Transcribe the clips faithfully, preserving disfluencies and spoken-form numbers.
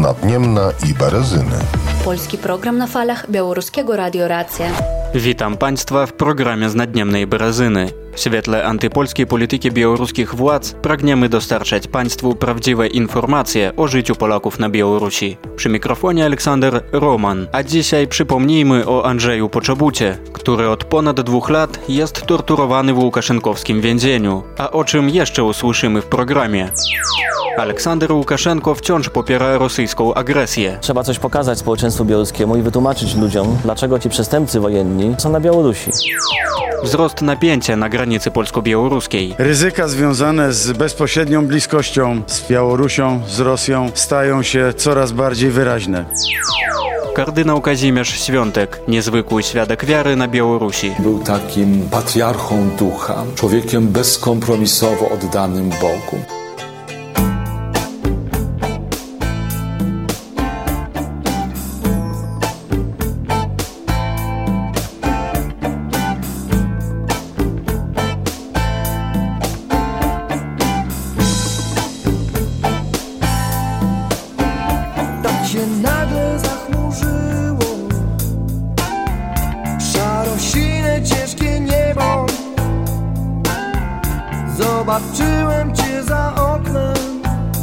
Nadniemna i Berezyny. Polski program na falach Białoruskiego Radio Racja. Witam Państwa w programie z Nadniemnej Berezyny. W świetle antypolskiej polityki białoruskich władz pragniemy dostarczać Państwu prawdziwe informacje o życiu Polaków na Białorusi. Przy mikrofonie Aleksander Roman, a dzisiaj przypomnijmy o Andrzeju Poczobucie, który od ponad dwóch lat jest torturowany w łukaszenkowskim więzieniu. A o czym jeszcze usłyszymy w programie? Aleksander Łukaszenko wciąż popiera rosyjską agresję. Trzeba coś pokazać społeczeństwu białoruskiemu i wytłumaczyć ludziom, dlaczego ci przestępcy wojenni są na Białorusi. Wzrost napięcia na granicy polsko-białoruskiej. Ryzyka związane z bezpośrednią bliskością z Białorusią, z Rosją stają się coraz bardziej wyraźne. Kardynał Kazimierz Świątek, niezwykły świadek wiary na Białorusi. Był takim patriarchą ducha, człowiekiem bezkompromisowo oddanym Bogu. Zobaczyłem cię za oknem.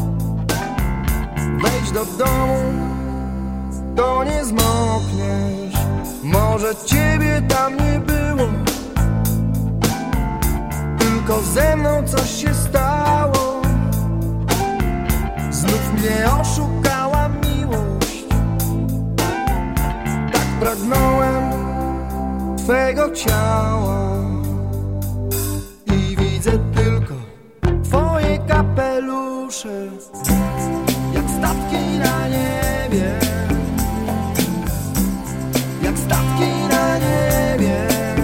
Wejdź do domu, to nie zmokniesz. Może ciebie tam nie było, tylko ze mną coś się stało. Znów mnie oszukała miłość. Tak pragnąłem twego ciała. Kapelusze, jak statki na niebie, jak statki na niebie,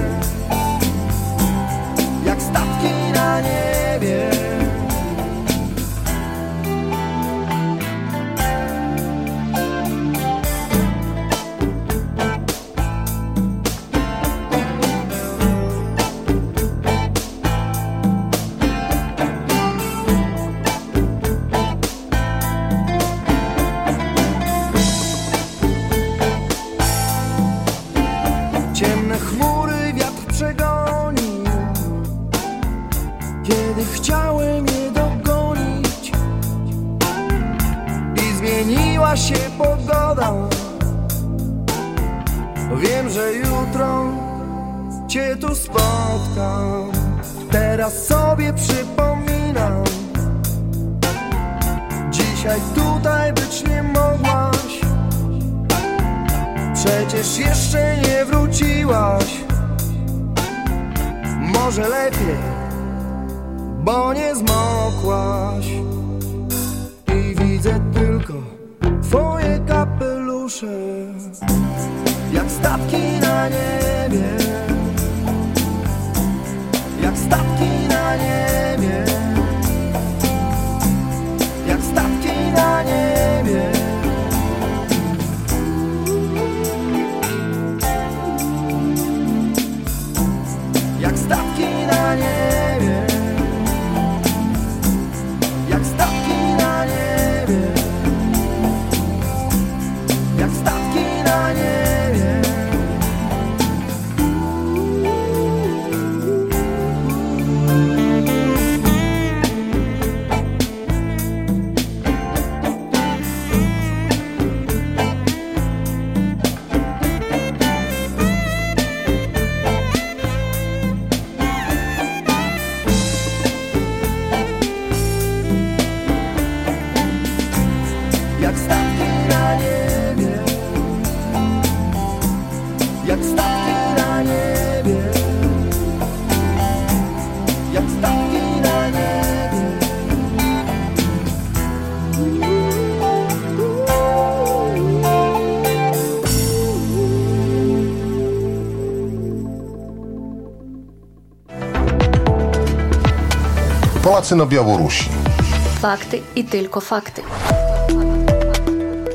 jak statki na niebie. Chciałem je dogonić i zmieniła się pogoda. Wiem, że jutro cię tu spotkam. Teraz sobie przypominam, dzisiaj tutaj być nie mogłaś. Przecież jeszcze nie wróciłaś. Może lepiej, bo nie zmokłaś. I widzę tylko twoje kapelusze, jak statki na niebie, jak statki na niebie, jak statki na niebie. Jak statki na niebie, jak statki na niebie, jak statki na niebie. Jak statki na niebie, jak statki na niebie, jak statki na niebie. Polacy na Białorusi. Fakty i tylko fakty.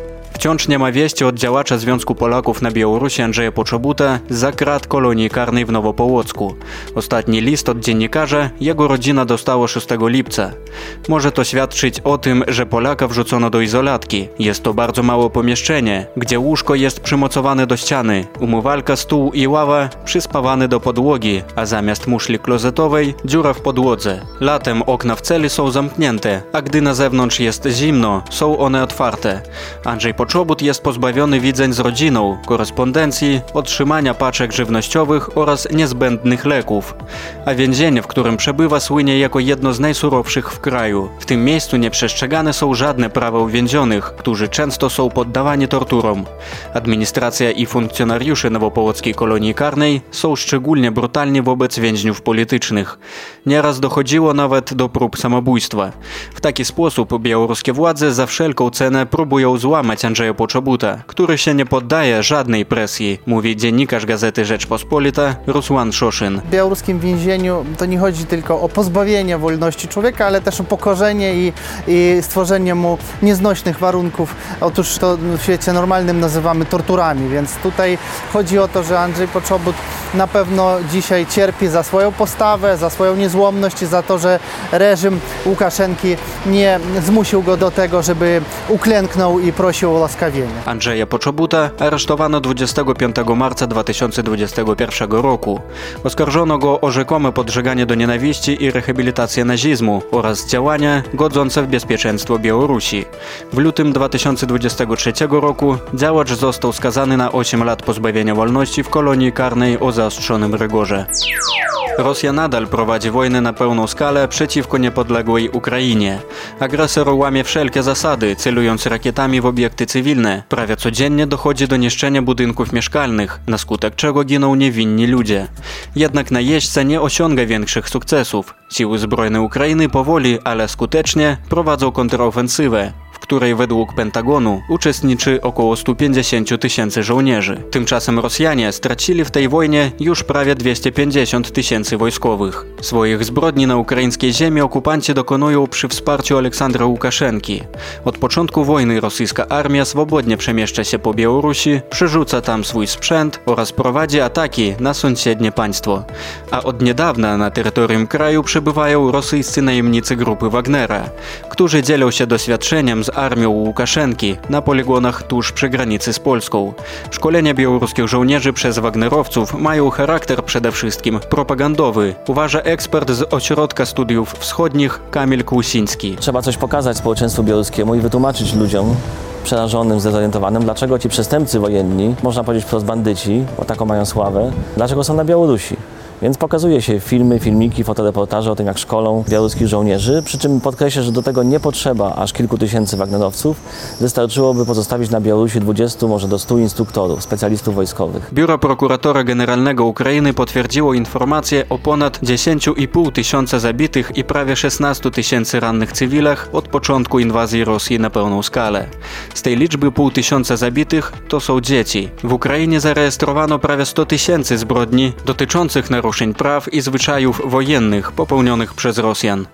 Wciąż nie ma wieści od działacza Związku Polaków na Białorusi Andrzeja Poczobuta za krat kolonii karnej w Nowopołocku. Ostatni list od dziennikarza jego rodzina dostała szóstego lipca. Może to świadczyć o tym, że Polaka wrzucono do izolatki. Jest to bardzo małe pomieszczenie, gdzie łóżko jest przymocowane do ściany, umywalka, stół i ława przyspawane do podłogi, a zamiast muszli klozetowej dziura w podłodze. Latem okna w celi są zamknięte, a gdy na zewnątrz jest zimno, są one otwarte. Andrzej Poczobut jest pozbawiony widzeń z rodziną, korespondencji, otrzymania paczek żywnościowych oraz niezbędnych leków. A więzienie, w którym przebywa, słynie jako jedno z najsurowszych w kraju. W tym miejscu nie przestrzegane są żadne prawa uwięzionych, którzy często są poddawani torturom. Administracja i funkcjonariusze nowopołockiej kolonii karnej są szczególnie brutalni wobec więźniów politycznych. Nieraz dochodziło nawet do prób samobójstwa. W taki sposób białoruskie władze za wszelką cenę próbują złamać Andrzeja Poczobuta, który się nie poddaje żadnej presji, mówi dziennikarz Gazety Rzeczpospolita Rusłan Szoszyn. W białoruskim więzieniu to nie chodzi tylko o pozbawienie wolności człowieka, ale też o pokorzenie i, i stworzenie mu nieznośnych warunków. Otóż to w świecie normalnym nazywamy torturami, więc tutaj chodzi o to, że Andrzej Poczobut na pewno dzisiaj cierpi za swoją postawę, za swoją niezłomność i za to, że reżim Łukaszenki nie zmusił go do tego, żeby uklęknął i prosił o łaskawienie. Andrzeja Poczobuta aresztowano dwudziestego piątego marca dwa tysiące dwudziestego pierwszego roku. Oskarżono go o rzekome podżeganie do nienawiści i rehabilitację nazizmu oraz działania godzące w bezpieczeństwo Białorusi. W lutym dwa tysiące dwudziestego trzeciego roku działacz został skazany na osiem lat pozbawienia wolności w kolonii karnej o zaostrzonym rygorze. Rosja nadal prowadzi wojnę na pełną skalę przeciwko niepodległej Ukrainie. Agresor łamie wszelkie zasady, celując rakietami w obiekty cywilne. Prawie codziennie dochodzi do niszczenia budynków mieszkalnych, na skutek czego giną niewinni ludzie. Jednak najeźdźca nie osiąga większych sukcesów. Siły zbrojne Ukrainy powoli, ale skutecznie prowadzą kontrofensywę, w której według Pentagonu uczestniczy około stu pięćdziesięciu tysięcy żołnierzy. Tymczasem Rosjanie stracili w tej wojnie już prawie dwieście pięćdziesiąt tysięcy wojskowych. Swoich zbrodni na ukraińskiej ziemi okupanci dokonują przy wsparciu Aleksandra Łukaszenki. Od początku wojny rosyjska armia swobodnie przemieszcza się po Białorusi, przerzuca tam swój sprzęt oraz prowadzi ataki na sąsiednie państwo. A od niedawna na terytorium kraju przebywają rosyjscy najemnicy grupy Wagnera, którzy dzielą się doświadczeniem z armią Łukaszenki na poligonach tuż przy granicy z Polską. Szkolenia białoruskich żołnierzy przez wagnerowców mają charakter przede wszystkim propagandowy, uważa ekspert z Ośrodka Studiów Wschodnich Kamil Kłusiński. Trzeba coś pokazać społeczeństwu białoruskiemu i wytłumaczyć ludziom przerażonym, zdezorientowanym, dlaczego ci przestępcy wojenni, można powiedzieć wprost bandyci, bo taką mają sławę, dlaczego są na Białorusi. Więc pokazuje się filmy, filmiki, fotoreportaże o tym, jak szkolą białoruskich żołnierzy, przy czym podkreślę, że do tego nie potrzeba aż kilku tysięcy wagnerowców. Wystarczyłoby pozostawić na Białorusi dwudziestu, może do stu instruktorów, specjalistów wojskowych. Biuro Prokuratora Generalnego Ukrainy potwierdziło informacje o ponad dziesięciu i pół tysiąca zabitych i prawie szesnastu tysięcy rannych cywilach od początku inwazji Rosji na pełną skalę. Z tej liczby pół tysiąca zabitych to są dzieci. W Ukrainie zarejestrowano prawie sto tysięcy zbrodni dotyczących naruszeń praw i zwyczajów wojennych popełnionych przez Rosjan.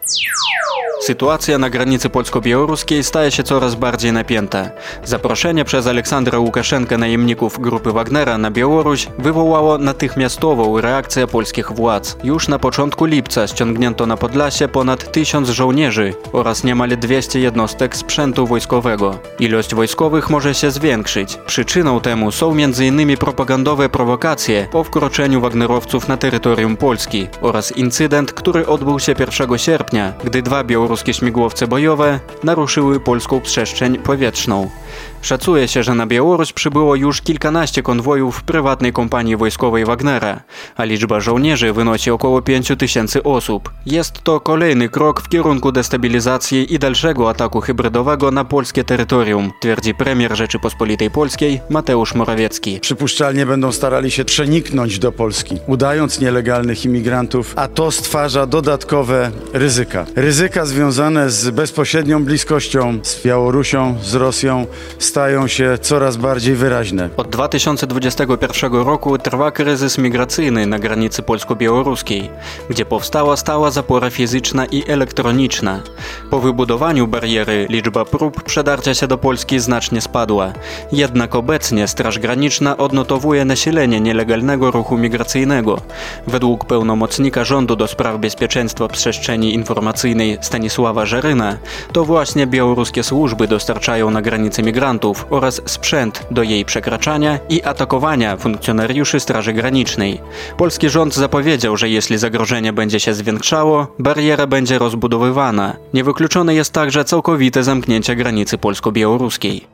Sytuacja na granicy polsko-białoruskiej staje się coraz bardziej napięta. Zaproszenie przez Aleksandra Łukaszenkę najemników grupy Wagnera na Białoruś wywołało natychmiastową reakcję polskich władz. Już na początku lipca ściągnięto na Podlasie ponad tysiąc żołnierzy oraz niemal dwieście jednostek sprzętu wojskowego. Ilość wojskowych może się zwiększyć. Przyczyną temu są między innymi propagandowe prowokacje po wkroczeniu wagnerowców na terytorium Polski oraz incydent, który odbył się pierwszego sierpnia, gdy dwa białoruskie Białoruskie śmigłowce bojowe naruszyły polską przestrzeń powietrzną. Szacuje się, że na Białoruś przybyło już kilkanaście konwojów prywatnej kompanii wojskowej Wagnera, a liczba żołnierzy wynosi około pięciu tysięcy osób. Jest to kolejny krok w kierunku destabilizacji i dalszego ataku hybrydowego na polskie terytorium, twierdzi premier Rzeczypospolitej Polskiej Mateusz Morawiecki. Przypuszczalnie będą starali się przeniknąć do Polski, udając nielegalnych imigrantów, a to stwarza dodatkowe ryzyka. Ryzyka związane z bezpośrednią bliskością z Białorusią, z Rosją, stają się coraz bardziej wyraźne. Od dwa tysiące dwudziestego pierwszego roku trwa kryzys migracyjny na granicy polsko-białoruskiej, gdzie powstała stała zapora fizyczna i elektroniczna. Po wybudowaniu bariery liczba prób przedarcia się do Polski znacznie spadła. Jednak obecnie Straż Graniczna odnotowuje nasilenie nielegalnego ruchu migracyjnego. Według pełnomocnika rządu do spraw bezpieczeństwa przestrzeni informacyjnej Stanisława Żeryna, to właśnie białoruskie służby dostarczają na granicę migrantów oraz sprzęt do jej przekraczania i atakowania funkcjonariuszy Straży Granicznej. Polski rząd zapowiedział, że jeśli zagrożenie będzie się zwiększało, bariera będzie rozbudowywana. Niewykluczone jest także całkowite zamknięcie granicy polsko-białoruskiej.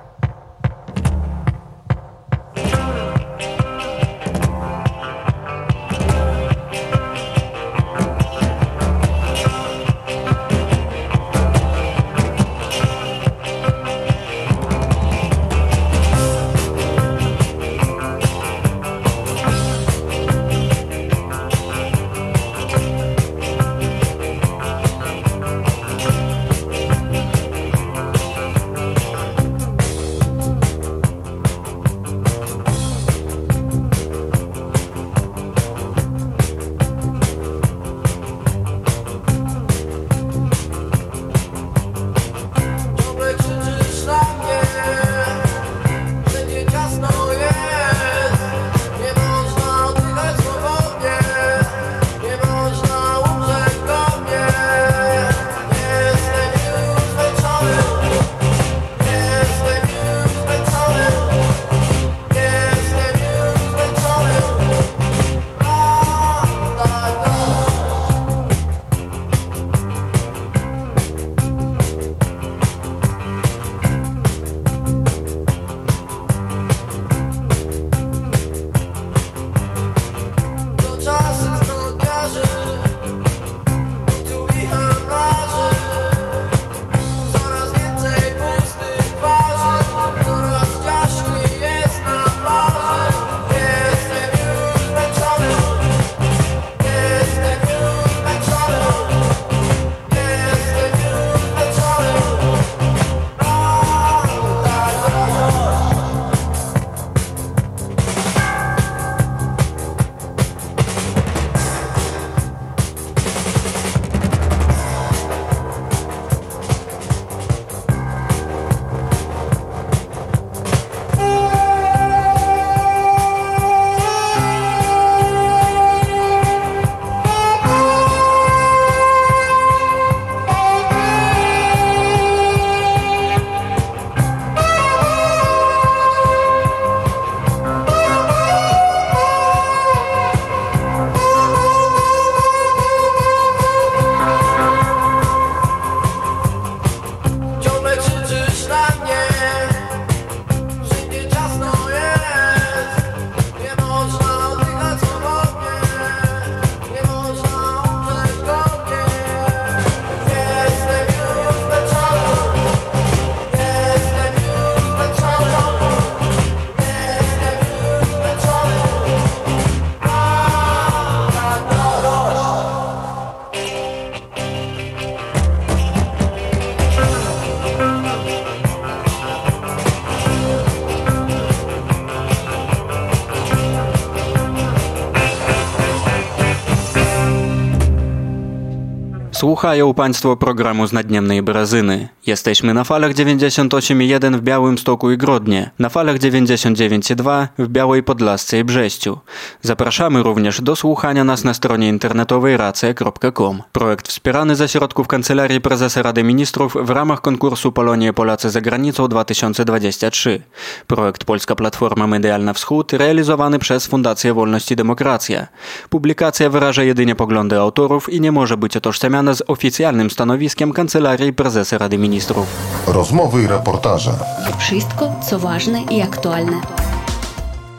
Słuchają Państwo programu z Nadniemnej Brazyny. Jesteśmy na falach dziewięćdziesiąt osiem i jeden w Białymstoku i Grodnie, na falach dziewięćdziesiąt dziewięć i dwa w Białej Podlasce i Brześciu. Zapraszamy również do słuchania nas na stronie internetowej racja kropka com. Projekt wspierany ze środków Kancelarii Prezesa Rady Ministrów w ramach konkursu Polonia i Polacy za granicą dwa tysiące dwudziesty trzeci. Projekt Polska Platforma Medialna Wschód realizowany przez Fundację Wolność i Demokracja. Publikacja wyraża jedynie poglądy autorów i nie może być utożsamiana z oficjalnym stanowiskiem Kancelarii Prezesa Rady Ministrów. Rozmowy i reportaże. Wszystko, co ważne i aktualne.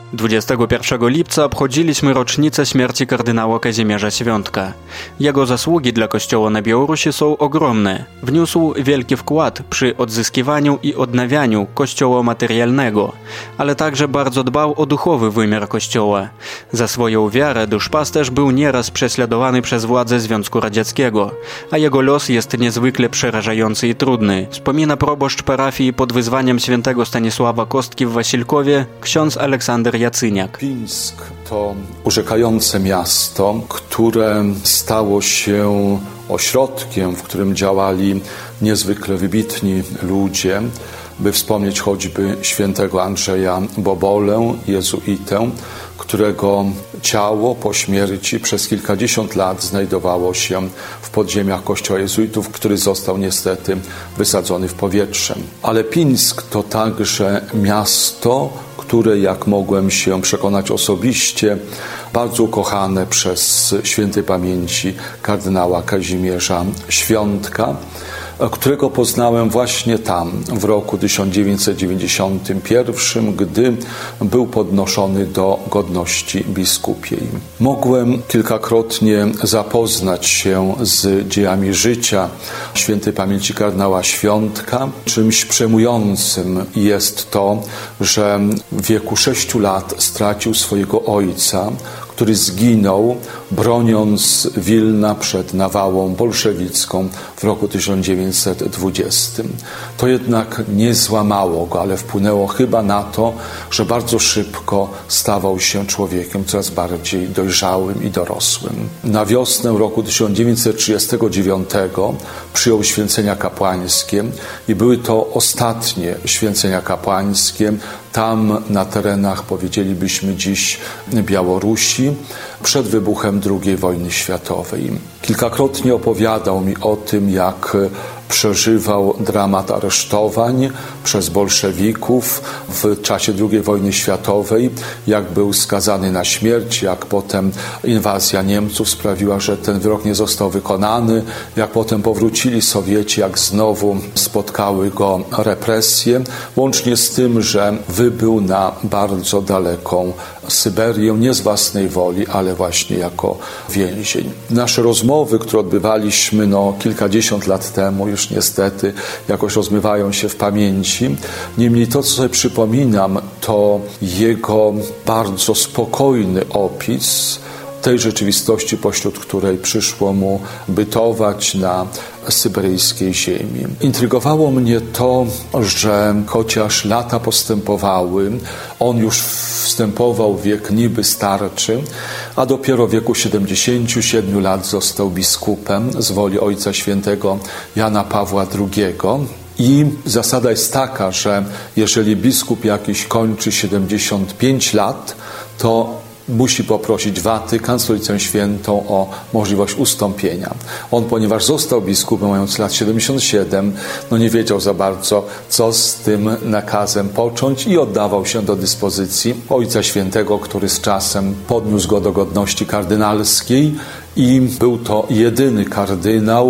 dwudziestego pierwszego lipca obchodziliśmy rocznicę śmierci kardynała Kazimierza Świątka. Jego zasługi dla Kościoła na Białorusi są ogromne. Wniósł wielki wkład przy odzyskiwaniu i odnawianiu Kościoła materialnego, ale także bardzo dbał o duchowy wymiar Kościoła. Za swoją wiarę duszpasterz był nieraz prześladowany przez władze Związku Radzieckiego, a jego los jest niezwykle przerażający i trudny, wspomina proboszcz parafii pod wyzwaniem świętego Stanisława Kostki w Wasilkowie, ksiądz Aleksander Jacyniak. Pińsk to urzekające miasto, które stało się ośrodkiem, w którym działali niezwykle wybitni ludzie, by wspomnieć choćby świętego Andrzeja Bobolę, jezuitę, którego ciało po śmierci przez kilkadziesiąt lat znajdowało się w podziemiach kościoła jezuitów, który został niestety wysadzony w powietrze. Ale Pińsk to także miasto, które, jak mogłem się przekonać osobiście, bardzo ukochane przez świętej pamięci kardynała Kazimierza Świątka, którego poznałem właśnie tam w roku tysiąc dziewięćset dziewięćdziesiątym pierwszym, gdy był podnoszony do godności biskupiej. Mogłem kilkakrotnie zapoznać się z dziejami życia świętej pamięci kardynała Świątka. Czymś przemującym jest to, że w wieku sześciu lat stracił swojego ojca, który zginął, broniąc Wilna przed nawałą bolszewicką w roku tysiąc dziewięćset dwudziestym. To jednak nie złamało go, ale wpłynęło chyba na to, że bardzo szybko stawał się człowiekiem coraz bardziej dojrzałym i dorosłym. Na wiosnę roku tysiąc dziewięćset trzydziestego dziewiątego przyjął święcenia kapłańskie i były to ostatnie święcenia kapłańskie tam na terenach, powiedzielibyśmy dziś, Białorusi, przed wybuchem drugiej wojny światowej. Kilkakrotnie opowiadał mi o tym, jak przeżywał dramat aresztowań przez bolszewików w czasie drugiej wojny światowej, jak był skazany na śmierć, jak potem inwazja Niemców sprawiła, że ten wyrok nie został wykonany, jak potem powrócili Sowieci, jak znowu spotkały go represje, łącznie z tym, że wybył na bardzo daleką Syberię, nie z własnej woli, ale właśnie jako więzień. Nasze rozmowy, które odbywaliśmy no, kilkadziesiąt lat temu, już niestety jakoś rozmywają się w pamięci. Niemniej to, co sobie przypominam, to jego bardzo spokojny opis tej rzeczywistości, pośród której przyszło mu bytować na syberyjskiej ziemi. Intrygowało mnie to, że chociaż lata postępowały, on już wstępował w wiek niby starczy, a dopiero w wieku siedemdziesięciu siedmiu lat został biskupem z woli Ojca Świętego Jana Pawła drugiego. I zasada jest taka, że jeżeli biskup jakiś kończy siedemdziesiąt pięć lat, to musi poprosić Watykan, Stolicę Świętą, o możliwość ustąpienia. On, ponieważ został biskupem mając lat siedemdziesiąt siedem, no nie wiedział za bardzo, co z tym nakazem począć i oddawał się do dyspozycji Ojca Świętego, który z czasem podniósł go do godności kardynalskiej i był to jedyny kardynał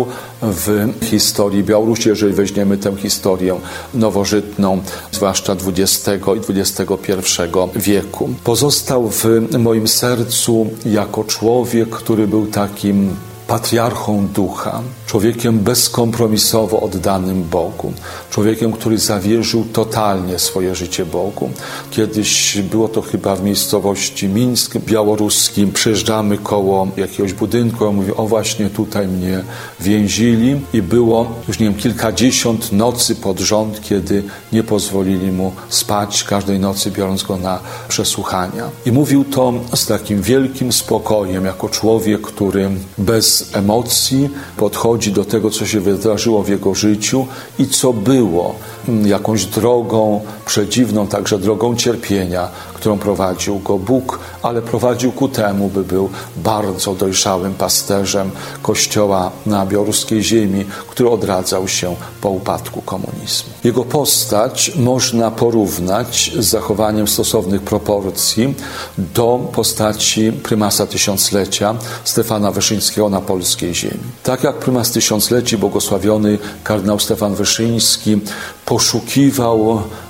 w historii Białorusi, jeżeli weźmiemy tę historię nowożytną, zwłaszcza dwudziestego i dwudziestego pierwszego wieku. Pozostał w moim sercu jako człowiek, który był takim patriarchą ducha, człowiekiem bezkompromisowo oddanym Bogu, człowiekiem, który zawierzył totalnie swoje życie Bogu. Kiedyś było to chyba w miejscowości Mińsk białoruskim. Przejeżdżamy koło jakiegoś budynku, on mówi, o właśnie tutaj mnie więzili i było już nie wiem, kilkadziesiąt nocy pod rząd, kiedy nie pozwolili mu spać, każdej nocy biorąc go na przesłuchania. I mówił to z takim wielkim spokojem, jako człowiek, który bez emocji podchodzi do tego, co się wydarzyło w jego życiu i co było jakąś drogą przedziwną, także drogą cierpienia, którą prowadził go Bóg, ale prowadził ku temu, by był bardzo dojrzałym pasterzem Kościoła na białoruskiej ziemi, który odradzał się po upadku komunizmu. Jego postać można porównać z zachowaniem stosownych proporcji do postaci prymasa tysiąclecia Stefana Wyszyńskiego na polskiej ziemi. Tak jak prymas tysiącleci, błogosławiony kardynał Stefan Wyszyński, poszukiwał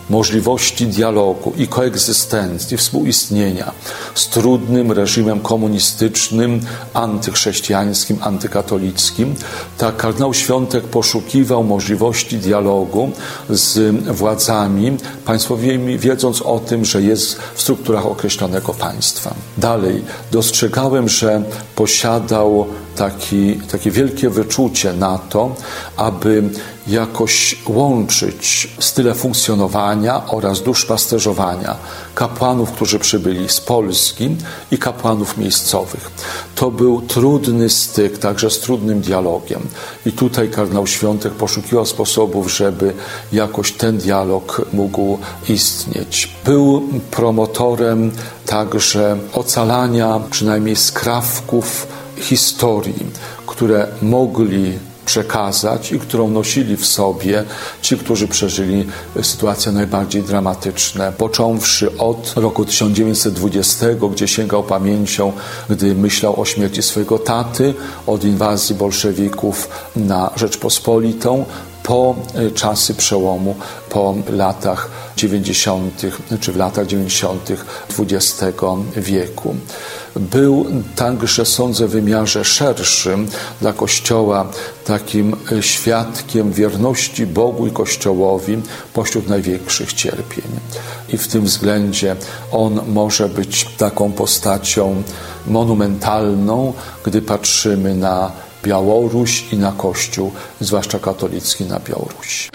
możliwości dialogu i koegzystencji, współistnienia z trudnym reżimem komunistycznym, antychrześcijańskim, antykatolickim, tak kardynał Świątek poszukiwał możliwości dialogu z władzami państwowymi, wiedząc o tym, że jest w strukturach określonego państwa. Dalej, dostrzegałem, że posiadał taki, takie wielkie wyczucie na to, aby jakoś łączyć style funkcjonowania oraz duszpasterzowania kapłanów, którzy przybyli z Polski i kapłanów miejscowych. To był trudny styk, także z trudnym dialogiem. I tutaj kardynał Świątek poszukiwał sposobów, żeby jakoś ten dialog mógł istnieć. Był promotorem także ocalania przynajmniej skrawków historii, które mogli przekazać i którą nosili w sobie ci, którzy przeżyli sytuacje najbardziej dramatyczne. Począwszy od roku tysiąc dziewięćset dwudziestego, gdzie sięgał pamięcią, gdy myślał o śmierci swojego taty, od inwazji bolszewików na Rzeczpospolitą, po czasy przełomu, po latach dziewięćdziesiątych czy w latach dziewięćdziesiątych dwudziestego wieku. Był także, sądzę, w wymiarze szerszym dla Kościoła takim świadkiem wierności Bogu i Kościołowi pośród największych cierpień. I w tym względzie on może być taką postacią monumentalną, gdy patrzymy na Białoruś i na Kościół, zwłaszcza katolicki na Białorusi.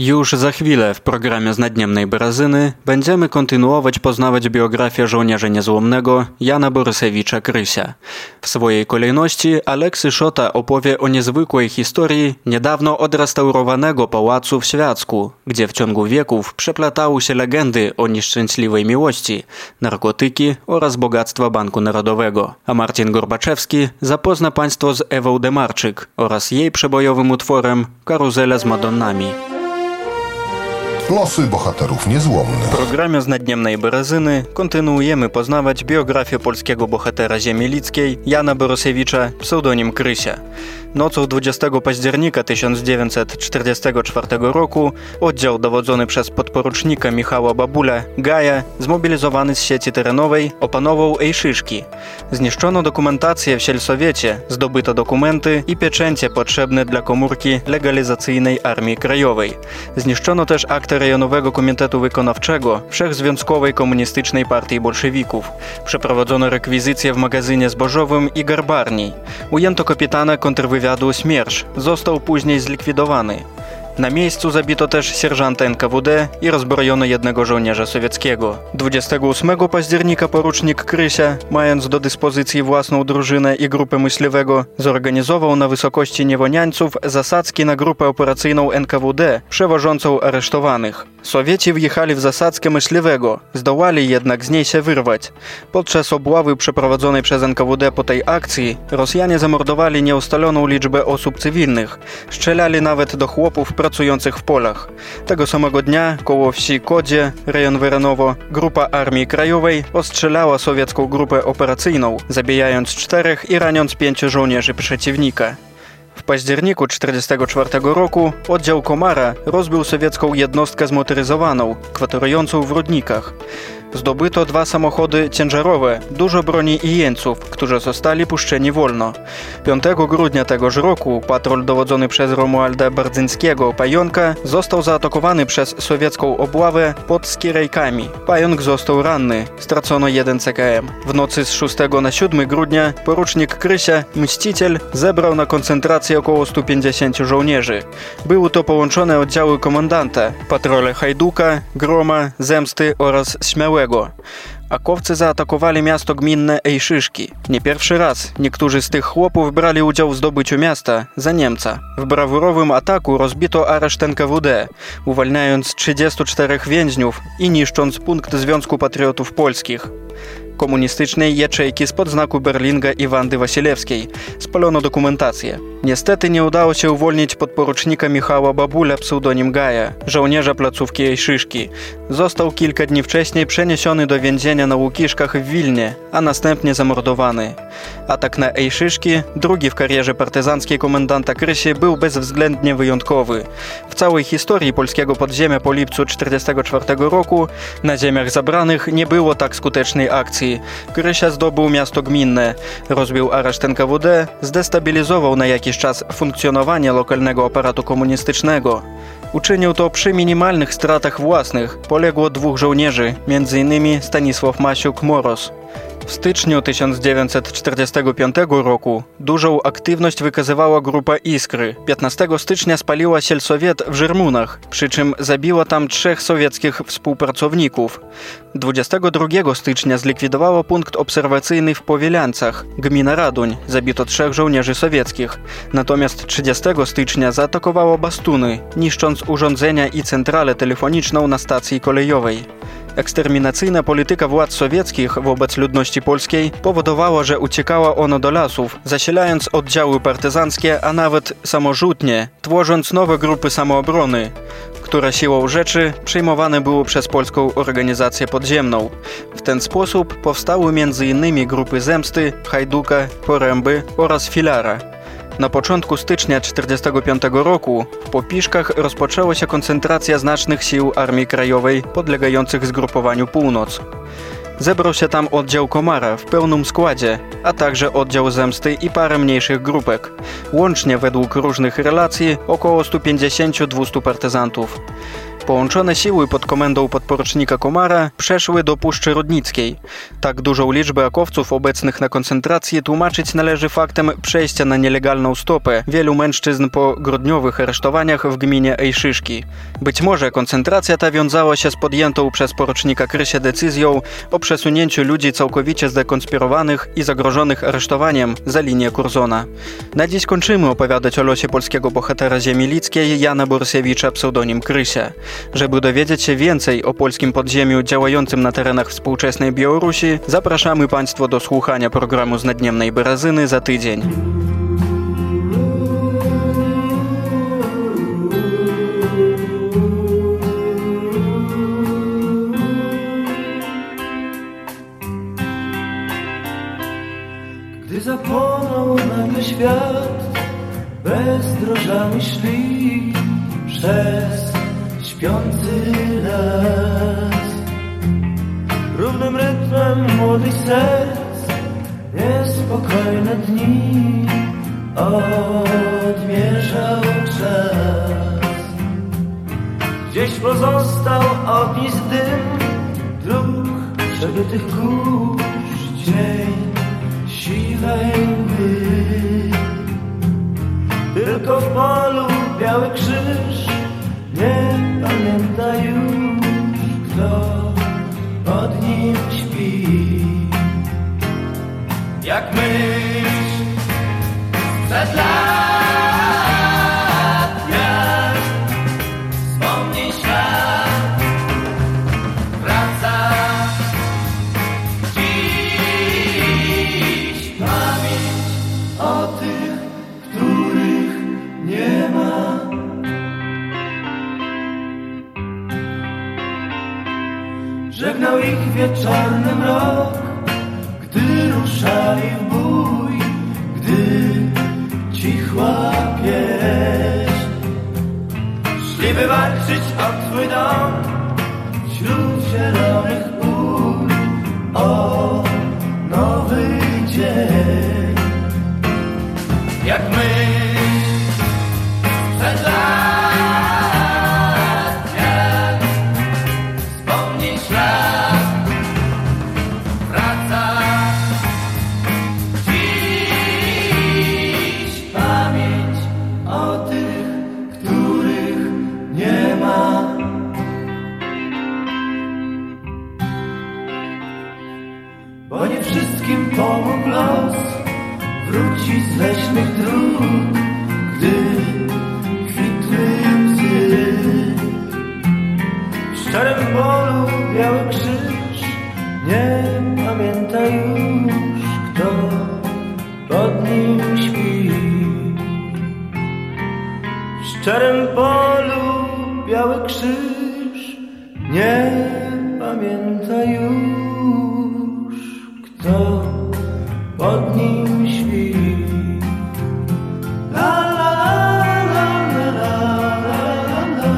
Już za chwilę w programie z Naddniemnej Barazyny będziemy kontynuować poznawać biografię żołnierza niezłomnego Jana Borysewicza Krysia. W swojej kolejności Aleksy Szota opowie o niezwykłej historii niedawno odrestaurowanego pałacu w Świacku, gdzie w ciągu wieków przeplatały się legendy o nieszczęśliwej miłości, narkotyki oraz bogactwa Banku Narodowego. A Marcin Gorbaczewski zapozna Państwo z Ewą Demarczyk oraz jej przebojowym utworem Karuzela z Madonnami. Losy bohaterów niezłomnych. W programie z Naddniemnej Barazyny kontynuujemy poznawać biografię polskiego bohatera ziemi lickiej Jana Borysewicza, pseudonim Krysia. Nocą dwudziestego października tysiąc dziewięćset czterdziestego czwartego roku oddział dowodzony przez podporucznika Michała Babulę Gaja, zmobilizowany z sieci terenowej, opanował Ejszyszki. Zniszczono dokumentację w Sielsowiecie, zdobyto dokumenty i pieczęcie potrzebne dla komórki legalizacyjnej Armii Krajowej. Zniszczono też akty Rejonowego Komitetu Wykonawczego Wszechzwiązkowej Komunistycznej Partii Bolszewików. Przeprowadzono rekwizycję w magazynie zbożowym i garbarni. Ujęto kapitana kontrwywiadu Śmiersz. Został później zlikwidowany. Na miejscu zabito też sierżanta N K W D i rozbrojono jednego żołnierza sowieckiego. dwudziestego ósmego października porucznik Krysia, mając do dyspozycji własną drużynę i grupę myśliwego, zorganizował na wysokości Niewoniańców zasadzki na grupę operacyjną N K W D, przewożącą aresztowanych. Sowieci wjechali w zasadzkę myśliwego, zdołali jednak z niej się wyrwać. Podczas obławy przeprowadzonej przez N K W D po tej akcji Rosjanie zamordowali nieustaloną liczbę osób cywilnych, strzelali nawet do chłopów pracujących w polach. Tego samego dnia koło wsi Kodzie, rejon Weranowo, grupa Armii Krajowej ostrzelała sowiecką grupę operacyjną, zabijając czterech i raniąc pięciu żołnierzy przeciwnika. W październiku tysiąc dziewięćset czterdziestego czwartego roku oddział Komara rozbił sowiecką jednostkę zmotoryzowaną, kwaterującą w Rudnikach. Zdobyto dwa samochody ciężarowe, dużo broni i jeńców, którzy zostali puszczeni wolno. piątego grudnia tegoż roku patrol dowodzony przez Romualda Bardzyńskiego Pająka został zaatakowany przez sowiecką obławę pod Skierejkami. Pająk został ranny, stracono jeden C K M. W nocy z szóstego na siódmego grudnia porucznik Krysia, mściciel, zebrał na koncentrację około stu pięćdziesięciu żołnierzy. Były to połączone oddziały komendanta, patrole Hajduka, Groma, Zemsty oraz Śmiałego. Akowcy zaatakowali miasto gminne Ejszyszki. Nie pierwszy raz niektórzy z tych chłopów brali udział w zdobyciu miasta za Niemca. W brawurowym ataku rozbito areszt N K W D, uwalniając trzydziestu czterech więźniów i niszcząc punkt Związku Patriotów Polskich. Komunistycznej jaczejki spod znaku Berlinga i Wandy Wasilewskiej spalono dokumentację. Niestety nie udało się uwolnić podporucznika Michała Babula, pseudonim Gaja, żołnierza placówki Ejszyszki. Został kilka dni wcześniej przeniesiony do więzienia na Łukiszkach w Wilnie, a następnie zamordowany. Atak na Ejszyszki, drugi w karierze partyzanckiej komendanta Krysi, był bezwzględnie wyjątkowy. W całej historii polskiego podziemia po lipcu tysiąc dziewięćset czterdziestego czwartego roku na ziemiach zabranych nie było tak skutecznej akcji. Krysia zdobył miasto gminne, rozbił areszt N K W D, zdestabilizował na jakiś czas funkcjonowanie lokalnego aparatu komunistycznego. Uczynił to przy minimalnych stratach własnych. Poległo dwóch żołnierzy, między innymi Stanisław Masiuk-Moros. W styczniu tysiąc dziewięćset czterdziestego piątego roku dużą aktywność wykazywała grupa Iskry. piętnastego stycznia spaliła Sielsowiet w Żermunach, przy czym zabiła tam trzech sowieckich współpracowników. dwudziestego drugiego stycznia zlikwidowała punkt obserwacyjny w Powielancach, gmina Raduń, zabito trzech żołnierzy sowieckich. Natomiast trzydziestego stycznia zaatakowała Bastuny, niszcząc urządzenia i centralę telefoniczną na stacji kolejowej. Eksterminacyjna polityka władz sowieckich wobec ludności polskiej powodowała, że uciekała ona do lasów, zasilając oddziały partyzanckie, a nawet samorzutnie, tworząc nowe grupy samoobrony, które siłą rzeczy przejmowane były przez polską organizację podziemną. W ten sposób powstały między innymi grupy Zemsty, Hajduka, Poręby oraz Filara. Na początku stycznia tysiąc dziewięćset czterdziestego piątego roku w Popiszkach rozpoczęła się koncentracja znacznych sił Armii Krajowej podlegających zgrupowaniu Północ. Zebrał się tam oddział Komara w pełnym składzie, a także oddział Zemsty i parę mniejszych grupek. Łącznie według różnych relacji około stu pięćdziesięciu do dwustu partyzantów. Połączone siły pod komendą podporucznika Komara przeszły do Puszczy Rudnickiej. Tak dużą liczbę akowców obecnych na koncentracji tłumaczyć należy faktem przejścia na nielegalną stopę wielu mężczyzn po grudniowych aresztowaniach w gminie Ejszyszki. Być może koncentracja ta wiązała się z podjętą przez porucznika Krysia decyzją o przesunięciu ludzi całkowicie zdekonspirowanych i zagrożonych aresztowaniem za linię Curzona. Na dziś kończymy opowiadać o losie polskiego bohatera ziemi lickiej Jana Borsiewicza, pseudonim Krysia. Żeby dowiedzieć się więcej o polskim podziemiu działającym na terenach współczesnej Białorusi, zapraszamy Państwa do słuchania programu z Nadniemnej Berazyny za tydzień. Gdy zapłonął nagle świat, bezdrożami szli przez śpiący las. Równym rytmem młodych serc niespokojne dni odmierzał czas. Gdzieś pozostał ognisk dym dróg przebytych kurz, cień siwej mgły. Tylko w polu biały krzyż nie pamięta już, kto pod nim śpi. Jak myśl przed lat, jak wspomnień świat wraca dziś pamięć o tych, których nie ma. Żegnał ich wieczorny mrok, gdy ruszali w bój, gdy cichła pieśń. Szli by walczyć o twój dom wśród zielonych pól, o nowy dzień. Jak myśl przed lat, bo nie wszystkim pomógł los wrócić z leśnych dróg, gdy kwitły łzy. W szczerym polu biały krzyż nie pamięta już, kto pod nim śpi. W szczerym polu biały krzyż nie pamięta już, kto pod nim śpi. La la la la la la la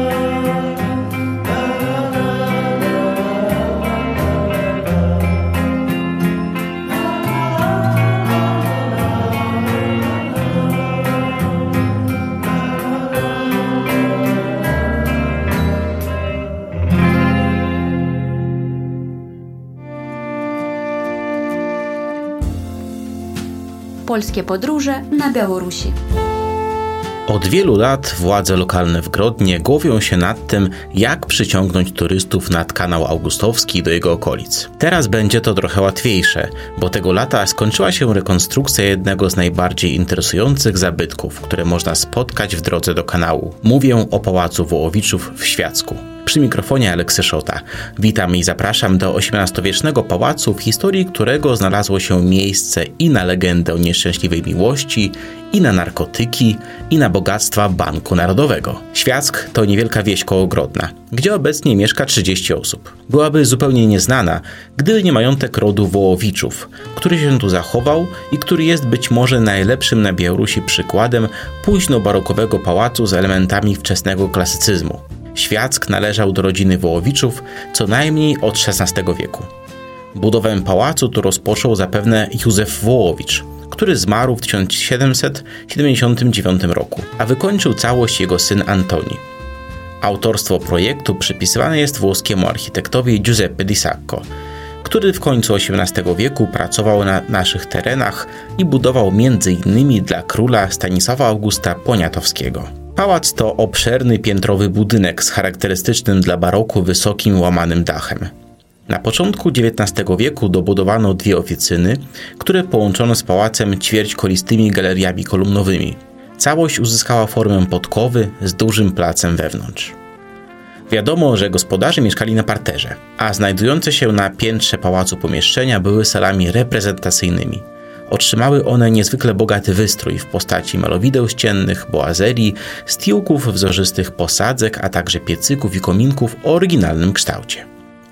Polskie podróże na Białorusi. Od wielu lat władze lokalne w Grodnie głowią się nad tym, jak przyciągnąć turystów nad kanał Augustowski do jego okolic. Teraz będzie to trochę łatwiejsze, bo tego lata skończyła się rekonstrukcja jednego z najbardziej interesujących zabytków, które można spotkać w drodze do kanału. Mówię o Pałacu Wołowiczów w Świacku. Przy mikrofonie Aleksy Szota. Witam i zapraszam do osiemnastowiecznego pałacu, w historii którego znalazło się miejsce i na legendę o nieszczęśliwej miłości, i na narkotyki, i na bogactwa Banku Narodowego. Świack to niewielka wieś koło Grodna, gdzie obecnie mieszka trzydzieści osób. Byłaby zupełnie nieznana, gdyby nie majątek rodu Wołowiczów, który się tu zachował i który jest być może najlepszym na Białorusi przykładem późno-barokowego pałacu z elementami wczesnego klasycyzmu. Świack należał do rodziny Wołowiczów co najmniej od szesnastego wieku. Budowę pałacu tu rozpoczął zapewne Józef Wołowicz, który zmarł w tysiąc siedemset siedemdziesiątym dziewiątym roku, a wykończył całość jego syn Antoni. Autorstwo projektu przypisywane jest włoskiemu architektowi Giuseppe Di Sacco, który w końcu osiemnastego wieku pracował na naszych terenach i budował między innymi dla króla Stanisława Augusta Poniatowskiego. Pałac to obszerny piętrowy budynek z charakterystycznym dla baroku wysokim łamanym dachem. Na początku dziewiętnastego wieku dobudowano dwie oficyny, które połączono z pałacem ćwierćkolistymi galeriami kolumnowymi. Całość uzyskała formę podkowy z dużym placem wewnątrz. Wiadomo, że gospodarze mieszkali na parterze, a znajdujące się na piętrze pałacu pomieszczenia były salami reprezentacyjnymi. Otrzymały one niezwykle bogaty wystrój w postaci malowideł ściennych, boazerii, stiłków, wzorzystych posadzek, a także piecyków i kominków o oryginalnym kształcie.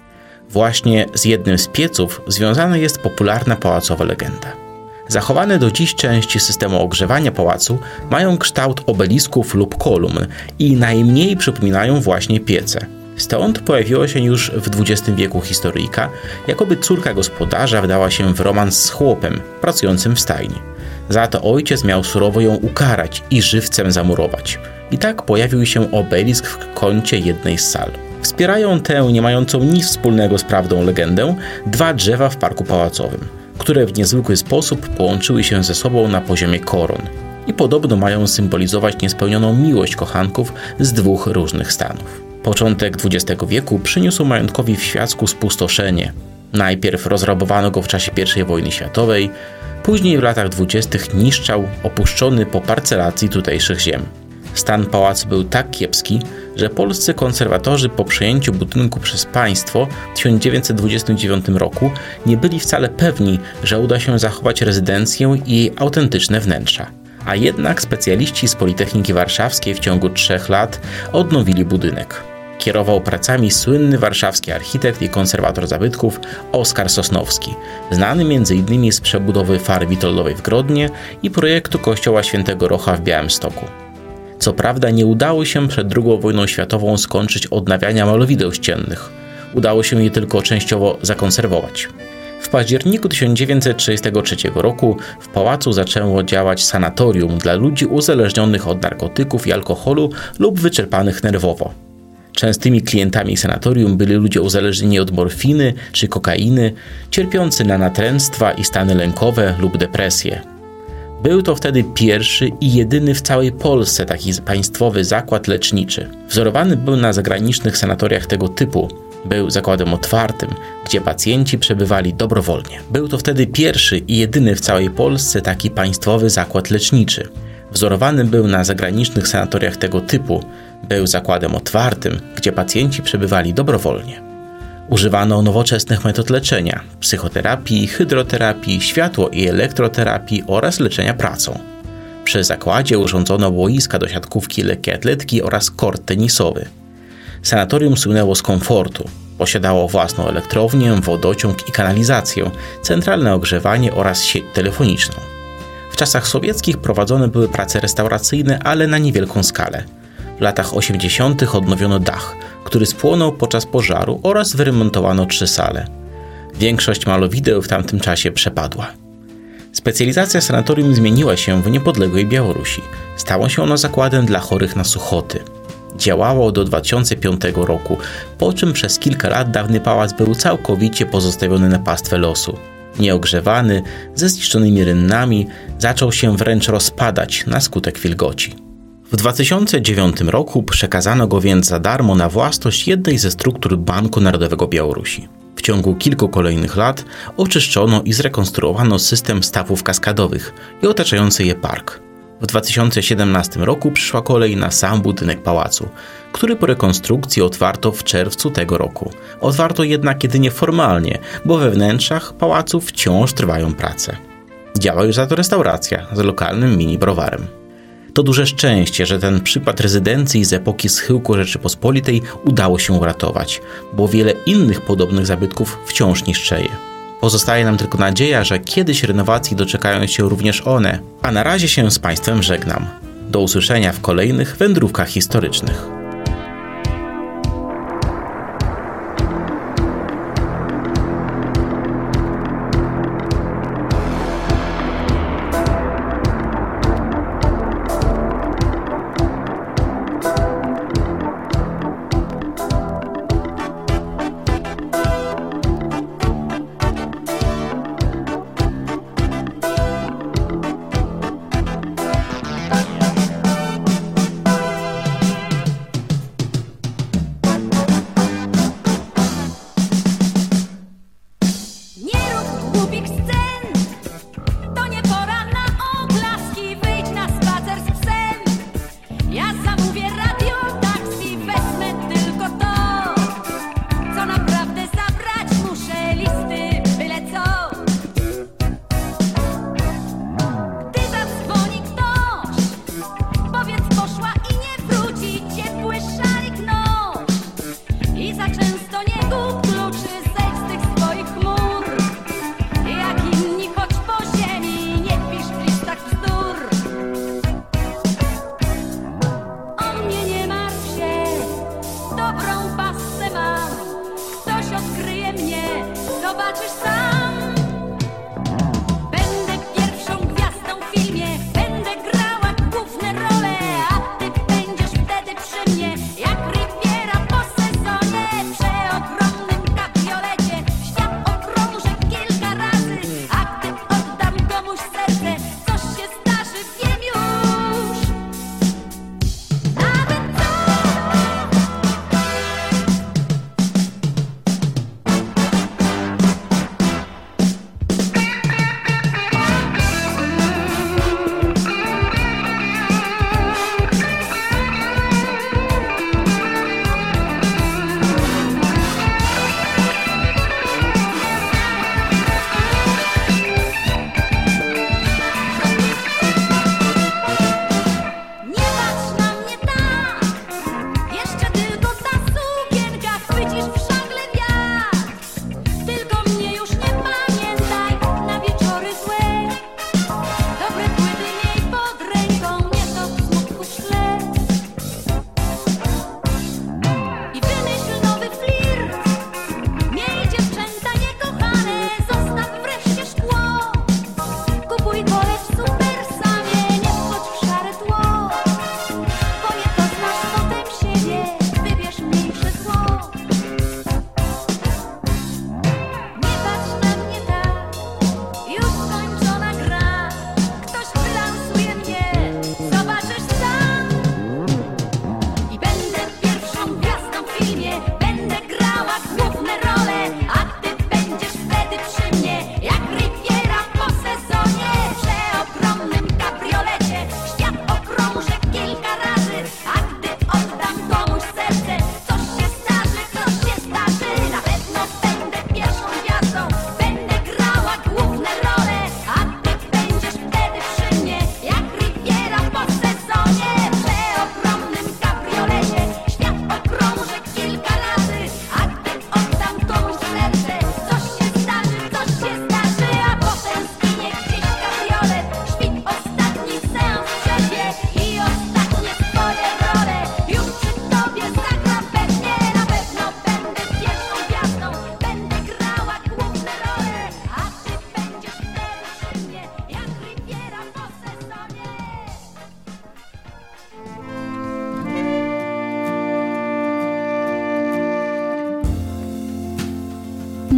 Właśnie z jednym z pieców związana jest popularna pałacowa legenda. Zachowane do dziś części systemu ogrzewania pałacu mają kształt obelisków lub kolumn i najmniej przypominają właśnie piece. Stąd pojawiło się już w dwudziestym wieku historyjka, jakoby córka gospodarza wdała się w romans z chłopem pracującym w stajni. Za to ojciec miał surowo ją ukarać i żywcem zamurować. I tak pojawił się obelisk w kącie jednej z sal. Wspierają tę nie mającą nic wspólnego z prawdą legendę dwa drzewa w parku pałacowym, które w niezwykły sposób połączyły się ze sobą na poziomie koron i podobno mają symbolizować niespełnioną miłość kochanków z dwóch różnych stanów. Początek dwudziestego wieku przyniósł majątkowi w Świacku spustoszenie. Najpierw rozrabowano go w czasie pierwszej wojny światowej, później w latach dwudziestych niszczał, opuszczony po parcelacji tutejszych ziem. Stan pałacu był tak kiepski, że polscy konserwatorzy po przejęciu budynku przez państwo w tysiąc dziewięćset dwudziestym dziewiątym roku nie byli wcale pewni, że uda się zachować rezydencję i jej autentyczne wnętrza. A jednak specjaliści z Politechniki Warszawskiej w ciągu trzech lat odnowili budynek. Kierował pracami słynny warszawski architekt i konserwator zabytków Oskar Sosnowski, znany między innymi z przebudowy fary Witoldowej w Grodnie i projektu kościoła Świętego Rocha w Białymstoku. Co prawda nie udało się przed drugą wojną światową skończyć odnawiania malowideł ściennych. Udało się je tylko częściowo zakonserwować. W październiku tysiąc dziewięćset trzydziestego trzeciego roku w pałacu zaczęło działać sanatorium dla ludzi uzależnionych od narkotyków i alkoholu lub wyczerpanych nerwowo. Częstymi klientami sanatorium byli ludzie uzależnieni od morfiny czy kokainy, cierpiący na natręctwa i stany lękowe lub depresję. Był to wtedy pierwszy i jedyny w całej Polsce taki państwowy zakład leczniczy. Wzorowany był na zagranicznych sanatoriach tego typu. Był zakładem otwartym, gdzie pacjenci przebywali dobrowolnie. Był to wtedy pierwszy i jedyny w całej Polsce taki państwowy zakład leczniczy. Wzorowany był na zagranicznych sanatoriach tego typu. Był zakładem otwartym, gdzie pacjenci przebywali dobrowolnie. Używano nowoczesnych metod leczenia, psychoterapii, hydroterapii, światło- i elektroterapii oraz leczenia pracą. Przy zakładzie urządzono boiska do siatkówki, lekkiej atletki oraz kort tenisowy. Sanatorium słynęło z komfortu. Posiadało własną elektrownię, wodociąg i kanalizację, centralne ogrzewanie oraz sieć telefoniczną. W czasach sowieckich prowadzone były prace restauracyjne, ale na niewielką skalę. W latach osiemdziesiątych odnowiono dach, który spłonął podczas pożaru oraz wyremontowano trzy sale. Większość malowideł w tamtym czasie przepadła. Specjalizacja sanatorium zmieniła się w niepodległej Białorusi. Stało się ono zakładem dla chorych na suchoty. Działało do dwa tysiące piątego roku, po czym przez kilka lat dawny pałac był całkowicie pozostawiony na pastwę losu. Nieogrzewany, ze zniszczonymi rynnami, zaczął się wręcz rozpadać na skutek wilgoci. W dwa tysiące dziewiątym roku przekazano go więc za darmo na własność jednej ze struktur Banku Narodowego Białorusi. W ciągu kilku kolejnych lat oczyszczono i zrekonstruowano system stawów kaskadowych i otaczający je park. W dwa tysiące siedemnastym roku przyszła kolej na sam budynek pałacu, który po rekonstrukcji otwarto w czerwcu tego roku. Otwarto jednak jedynie formalnie, bo we wnętrzach pałacu wciąż trwają prace. Działa już za to restauracja z lokalnym mini-browarem. To duże szczęście, że ten przykład rezydencji z epoki schyłku Rzeczypospolitej udało się uratować, bo wiele innych podobnych zabytków wciąż niszczeje. Pozostaje nam tylko nadzieja, że kiedyś renowacji doczekają się również one, a na razie się z Państwem żegnam. Do usłyszenia w kolejnych wędrówkach historycznych.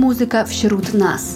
Muzyka wśród nas.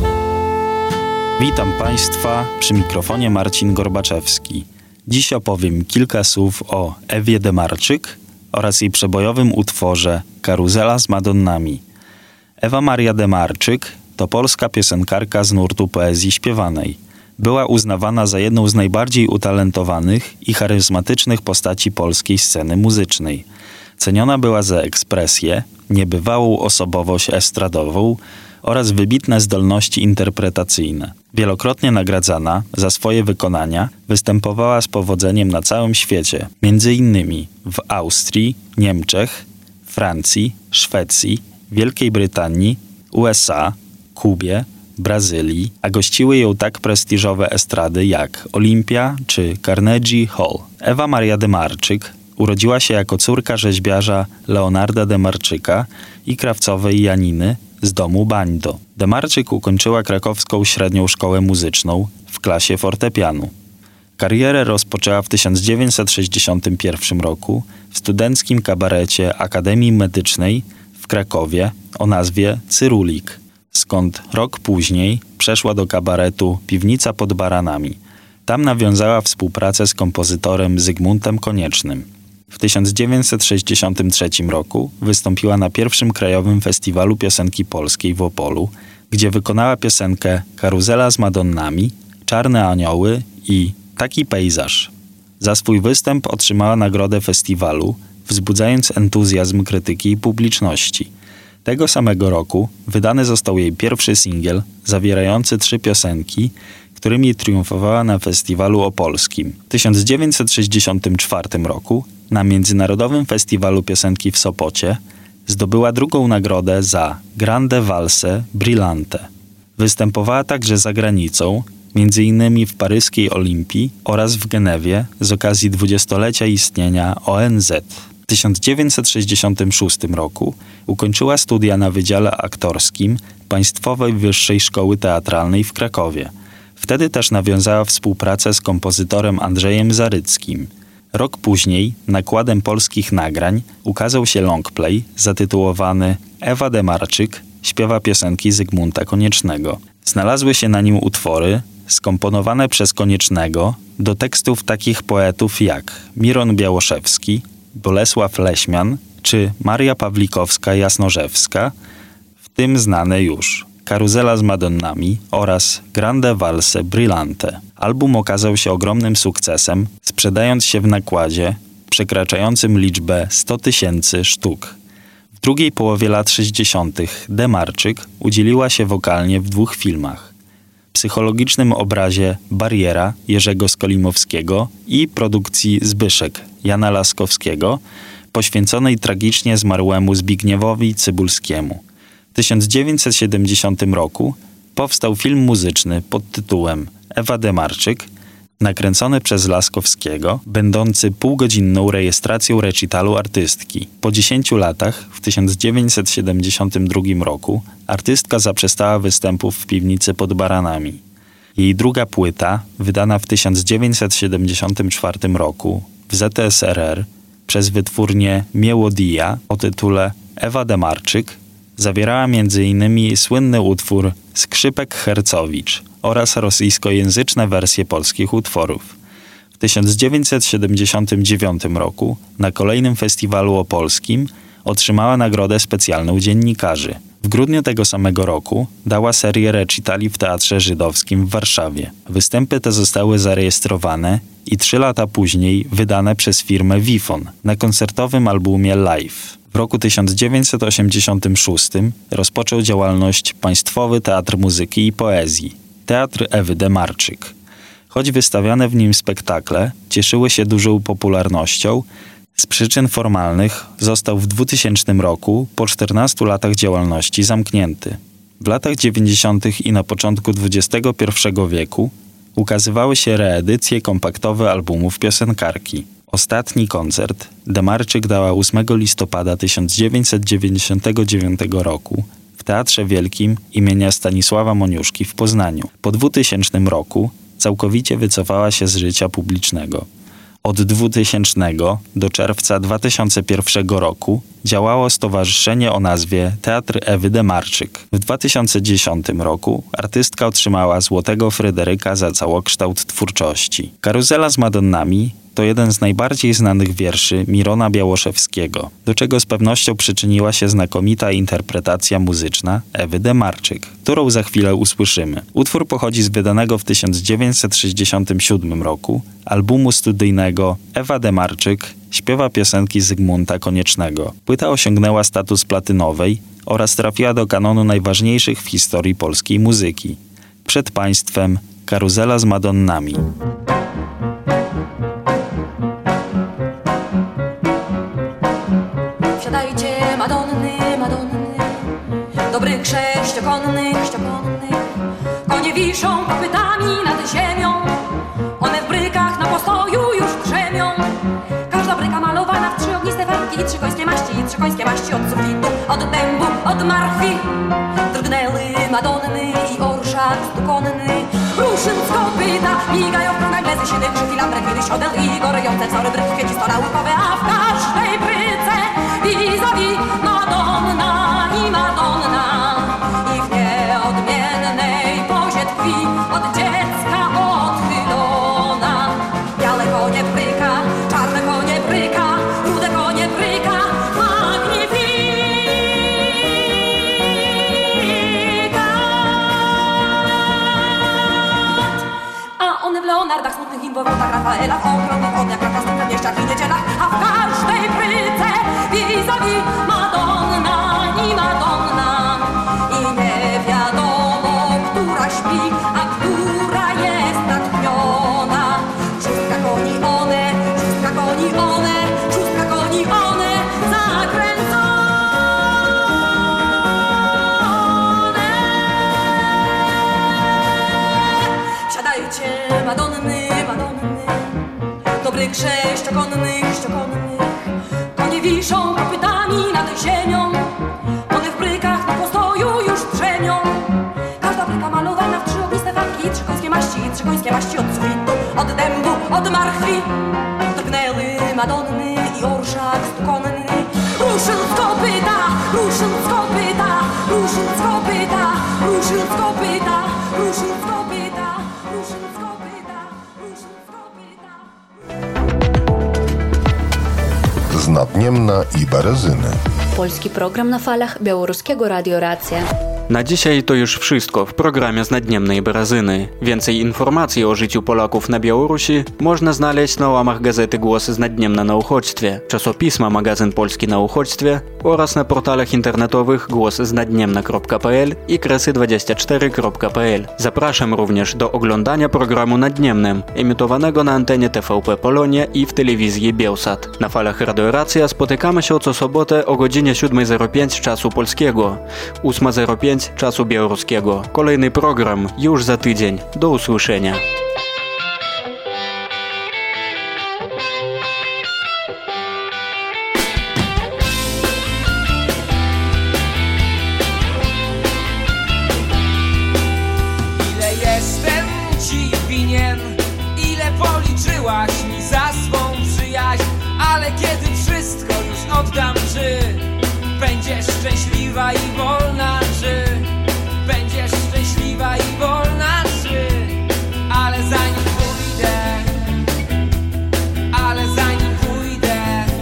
Witam Państwa, przy mikrofonie Marcin Gorbaczewski. Dziś opowiem kilka słów o Ewie Demarczyk oraz jej przebojowym utworze Karuzela z Madonnami. Ewa Maria Demarczyk to polska piosenkarka z nurtu poezji śpiewanej. Była uznawana za jedną z najbardziej utalentowanych i charyzmatycznych postaci polskiej sceny muzycznej. Ceniona była za ekspresję, niebywałą osobowość estradową oraz wybitne zdolności interpretacyjne. Wielokrotnie nagradzana za swoje wykonania, występowała z powodzeniem na całym świecie, między innymi w Austrii, Niemczech, Francji, Szwecji, Wielkiej Brytanii, U S A, Kubie, Brazylii, a gościły ją tak prestiżowe estrady jak Olympia czy Carnegie Hall. Ewa Maria Demarczyk urodziła się jako córka rzeźbiarza Leonarda Demarczyka i krawcowej Janiny z domu Bańdo. Demarczyk ukończyła krakowską średnią szkołę muzyczną w klasie fortepianu. Karierę rozpoczęła w tysiąc dziewięćset sześćdziesiątym pierwszym roku w studenckim kabarecie Akademii Medycznej w Krakowie o nazwie Cyrulik, skąd rok później przeszła do kabaretu Piwnica pod Baranami. Tam nawiązała współpracę z kompozytorem Zygmuntem Koniecznym. W tysiąc dziewięćset sześćdziesiątym trzecim roku wystąpiła na pierwszym Krajowym Festiwalu Piosenki Polskiej w Opolu, gdzie wykonała piosenkę Karuzela z Madonnami, Czarne Anioły i Taki pejzaż. Za swój występ otrzymała nagrodę festiwalu, wzbudzając entuzjazm krytyki i publiczności. Tego samego roku wydany został jej pierwszy singiel zawierający trzy piosenki, którymi triumfowała na festiwalu opolskim. W tysiąc dziewięćset sześćdziesiątym czwartym roku na Międzynarodowym Festiwalu Piosenki w Sopocie zdobyła drugą nagrodę za Grande Valse Brillante. Występowała także za granicą, między innymi w paryskiej Olimpii oraz w Genewie z okazji dwudziestolecia istnienia O N Z. W tysiąc dziewięćset sześćdziesiątym szóstym roku ukończyła studia na Wydziale Aktorskim Państwowej Wyższej Szkoły Teatralnej w Krakowie. Wtedy też nawiązała współpracę z kompozytorem Andrzejem Zaryckim. Rok później nakładem polskich nagrań ukazał się longplay zatytułowany Ewa Demarczyk śpiewa piosenki Zygmunta Koniecznego. Znalazły się na nim utwory skomponowane przez Koniecznego do tekstów takich poetów jak Miron Białoszewski, Bolesław Leśmian czy Maria Pawlikowska-Jasnorzewska, w tym znane już Karuzela z Madonnami oraz Grande Valse Brillante. Album okazał się ogromnym sukcesem, sprzedając się w nakładzie przekraczającym liczbę sto tysięcy sztuk. W drugiej połowie lat sześćdziesiątych Demarczyk udzieliła się wokalnie w dwóch filmach. Psychologicznym obrazie Bariera Jerzego Skolimowskiego i produkcji Zbyszek Jana Laskowskiego, poświęconej tragicznie zmarłemu Zbigniewowi Cybulskiemu. W tysiąc dziewięćset siedemdziesiątym roku powstał film muzyczny pod tytułem Ewa Demarczyk, nakręcony przez Laskowskiego, będący półgodzinną rejestracją recitalu artystki. Po dziesięciu latach, w tysiąc dziewięćset siedemdziesiątym drugim roku, artystka zaprzestała występów w Piwnicy pod Baranami. Jej druga płyta, wydana w tysiąc dziewięćset siedemdziesiątym czwartym roku w Z S R R przez wytwórnię Miełodia o tytule Ewa Demarczyk, zawierała między innymi słynny utwór Skrzypek Hercowicz oraz rosyjskojęzyczne wersje polskich utworów. W tysiąc dziewięćset siedemdziesiątym dziewiątym roku na kolejnym festiwalu opolskim otrzymała nagrodę specjalną dziennikarzy. W grudniu tego samego roku dała serię recitali w Teatrze Żydowskim w Warszawie. Występy te zostały zarejestrowane i trzy lata później wydane przez firmę Wifon na koncertowym albumie Live. W roku tysiąc dziewięćset osiemdziesiątym szóstym rozpoczął działalność Państwowy Teatr Muzyki i Poezji, Teatr Ewy Demarczyk. Choć wystawiane w nim spektakle cieszyły się dużą popularnością, z przyczyn formalnych został w dwutysięcznym roku po czternastu latach działalności zamknięty. W latach dziewięćdziesiątych i na początku dwudziestego pierwszego wieku ukazywały się reedycje kompaktowe albumów piosenkarki. Ostatni koncert Demarczyk dała ósmego listopada tysiąc dziewięćset dziewięćdziesiątego dziewiątego roku w Teatrze Wielkim imienia Stanisława Moniuszki w Poznaniu. Po dwutysięcznym roku całkowicie wycofała się z życia publicznego. Od dwutysięcznego do czerwca dwa tysiące pierwszego roku działało stowarzyszenie o nazwie Teatr Ewy Demarczyk. W dwa tysiące dziesiątym roku artystka otrzymała Złotego Fryderyka za całokształt twórczości. Karuzela z Madonnami to jeden z najbardziej znanych wierszy Mirona Białoszewskiego, do czego z pewnością przyczyniła się znakomita interpretacja muzyczna Ewy Demarczyk, którą za chwilę usłyszymy. Utwór pochodzi z wydanego w tysiąc dziewięćset sześćdziesiątym siódmym roku albumu studyjnego Ewa Demarczyk śpiewa piosenki Zygmunta Koniecznego. Płyta osiągnęła status platynowej oraz trafiła do kanonu najważniejszych w historii polskiej muzyki. Przed państwem Karuzela z Madonnami. Wsiadajcie, Madonny, Madonny, dobrych sześciokonnych, sześciokonnych. Konie wiszą kopytami nad ziemią, one w brykach na postoju już drzemią. Każda bryka malowana w trzy ogniste farbki i trzy końskie maści, i trzy końskie maści od sufitu, od dębu, od marchwi. Drgnęły Madonny i orszak stukonny, ruszył z kopyta, migają w krągach lezy siedem krzyki, lambrek, widy, siodel i gorejące wzory bryk, kwiecisto naukowe, a w każdej bryce vis-a-vis Madonna i Madonna. I w nieodmiennej pozie tkwi od dziecka odchylona. Białe konie bryka, czarne konie bryka, rude konie bryka, magnifikat. A one w Leonardach, smutnych im powrotach Rafaela, w ogromnych ogniach, prakasnych przedmieściach i niedzielach, a w każdej bryce vis-a-vis Madonna i Madonna. I nie wiadomo, która śpi, a która jest natchniona. Szóstka koni one, szóstka koni one, szóstka koni one, zakręcone. Wsiadajcie, Madonny, Madonny, dobrych sześciokonnych, sześciokonnych. Konie wiszą kopytami nad ziemią, one w brykach na postoju już drzemią. Każda bryka malowana w trzy ogniste farbki, i trzy końskie maści, i trzy końskie maści od sufitu, od dębu, od marchwi. Drgnęły Madonny i orszak stukonny, ruszył z kopyta, ruszył z kopyta, ruszył z kopyta, ruszył z kopyta, ruszył z kopyta, ruszył z kopyta, ruszył z kopyta. Z Nadniemna i Berezyny. Polski program na falach Białoruskiego Radio Racja. Na dzisiaj to już wszystko w programie z Nadniemnej Berezyny. Więcej informacji o życiu Polaków na Białorusi można znaleźć na łamach gazety Głosy z Nadniemna na uchodźstwie, czasopisma Magazyn Polski na uchodźstwie oraz na portalach internetowych głosznadniemna kropka p l i kresy dwadzieścia cztery kropka p l. Zapraszam również do oglądania programu Nadniemnym, emitowanego na antenie T V P Polonia i w telewizji Bielsat. Na falach Radio Racja spotykamy się co sobotę o godzinie siódma zero pięć czasu polskiego, ósma zero pięć czasu białoruskiego. Kolejny program już za tydzień. Do usłyszenia. Ile jestem ci winien, ile policzyłaś mi za swą przyjaźń, ale kiedy wszystko już oddam, czy będziesz szczęśliwa i wolna, czy będziesz szczęśliwa i wolna, czy ale zanim pójdę, ale zanim pójdę,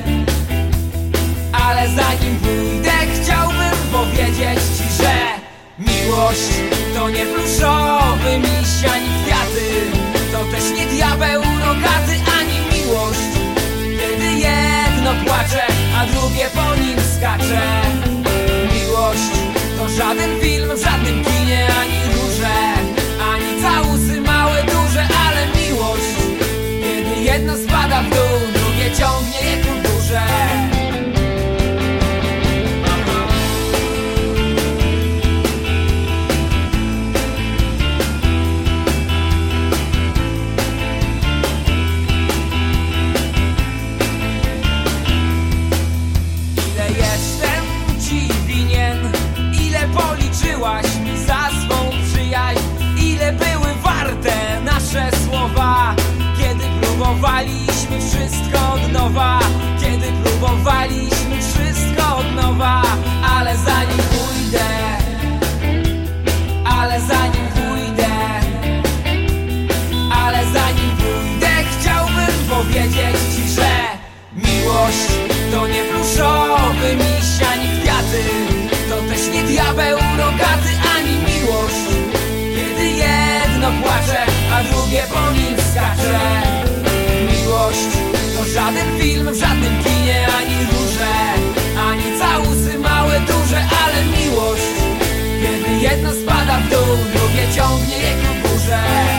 ale zanim pójdę, chciałbym powiedzieć ci, że miłość to nie pluszowy miś, ani kwiaty, to też nie diabeł rogaty, ani miłość, kiedy jedno płacze, a drugie po nim skacze. Miłość to żaden film w żadnym kinie, ani róże, ani całusy małe, duże, ale miłość, kiedy jedno spada w dół, drugie ciągnie je ku górze. Ile jestem ci słowa, kiedy próbowaliśmy wszystko od nowa. Ale zanim pójdę, ale zanim pójdę, ale zanim pójdę, chciałbym powiedzieć ci, że miłość to nie pluszowy miś ani kwiaty, to też nie diabeł rogaty ani miłość, kiedy jedno płacze, a drugie po nim skacze. Miłość to żaden film w żadnym kinie, ani róże, ani całusy małe, duże, ale miłość, kiedy jedno spada w dół, drugie ciągnie je ku górze.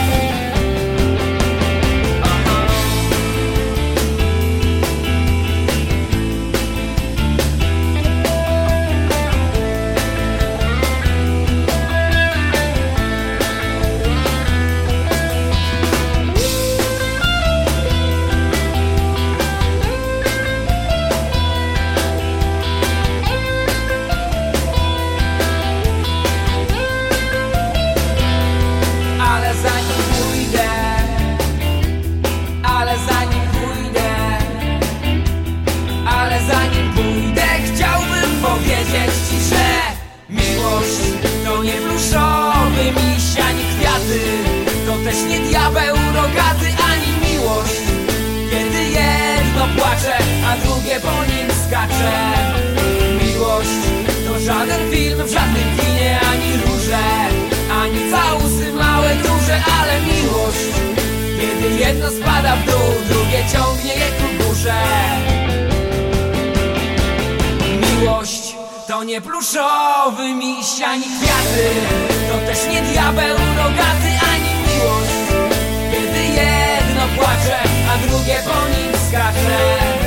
To też nie diabeł rogaty ani miłość, kiedy jedno płacze, a drugie po nim skacze. Miłość to żaden film w żadnym kinie, ani róże, ani całusy małe, duże, ale miłość, kiedy jedno spada w dół, drugie ciągnie je ku górze. Miłość to nie pluszowy miś ani kwiaty, to też nie diabeł rogaty ani miłość, kiedy jedno płacze, a drugie po nim skacze.